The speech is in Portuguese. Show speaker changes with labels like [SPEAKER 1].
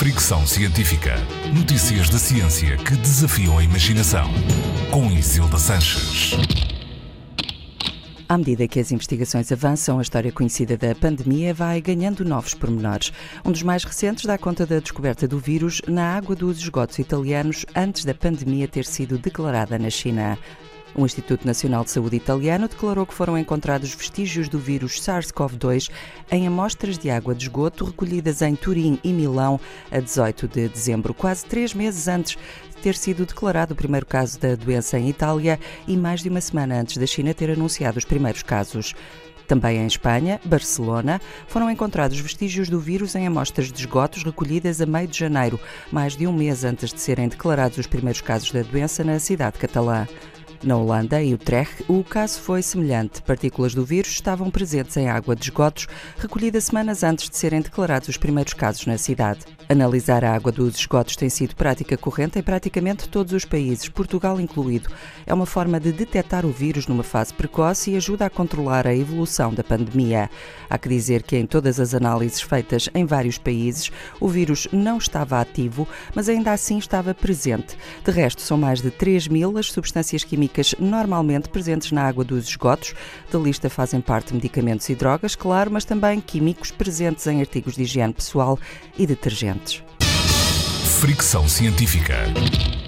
[SPEAKER 1] Fricção Científica. Notícias da ciência que desafiam a imaginação. Com Isilda Sanches.
[SPEAKER 2] À medida que as investigações avançam, a história conhecida da pandemia vai ganhando novos pormenores. Um dos mais recentes dá conta da descoberta do vírus na água dos esgotos italianos antes da pandemia ter sido declarada na China. O Instituto Nacional de Saúde italiano declarou que foram encontrados vestígios do vírus SARS-CoV-2 em amostras de água de esgoto recolhidas em Turim e Milão a 18 de dezembro, quase 3 meses antes de ter sido declarado o primeiro caso da doença em Itália e mais de uma semana antes da China ter anunciado os primeiros casos. Também em Espanha, Barcelona, foram encontrados vestígios do vírus em amostras de esgotos recolhidas a meio de janeiro, mais de um mês antes de serem declarados os primeiros casos da doença na cidade catalã. Na Holanda e Utrecht, o caso foi semelhante. Partículas do vírus estavam presentes em água de esgotos, recolhida semanas antes de serem declarados os primeiros casos na cidade. Analisar a água dos esgotos tem sido prática corrente em praticamente todos os países, Portugal incluído. É uma forma de detectar o vírus numa fase precoce e ajuda a controlar a evolução da pandemia. Há que dizer que em todas as análises feitas em vários países, o vírus não estava ativo, mas ainda assim estava presente. De resto, são mais de 3.000 as substâncias químicas normalmente presentes na água dos esgotos. Da lista fazem parte medicamentos e drogas, claro, mas também químicos presentes em artigos de higiene pessoal e detergentes.
[SPEAKER 1] Fricção Científica.